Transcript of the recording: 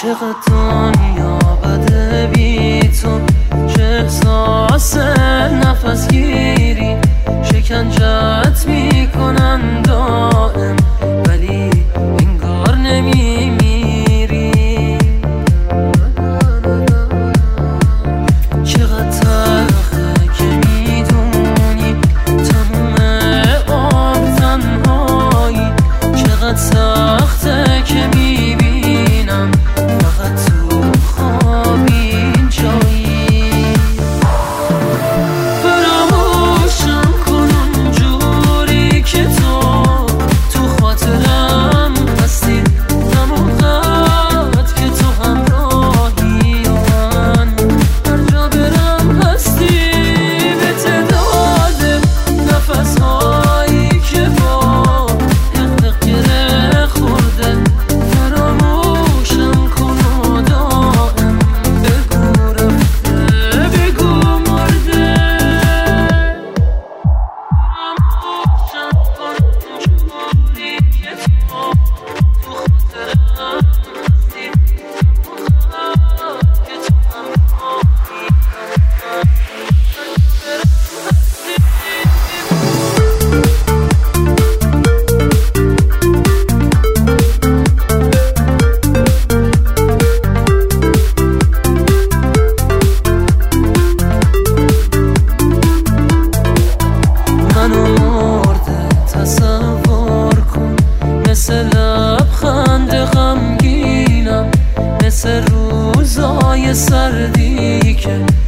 چقدر دنیا بده بی تو، چه احساس نفس گیری شکنجت میکنن دائم، ولی انگار نمیمیری. چقدر تلخه که میدونی تموم عمر تنهایی، چقدر سخته که میبینم فقط تو خواب اینجایی. فراموشم کن اونجوری که تو خاطرم هستی، همون قد که تو همراهی و من هر جا برم هستی. به تعداد نفسهایی که با حق گره خورده، فراموشم کن و دائم بگو رفته بگو مرده. فراموشم کن اونجوری که تو خاطرم هستی، همون قد که تو همراهی منو مرده تصور کن، مثل لبخند غمگینم، مثل روزای سردی که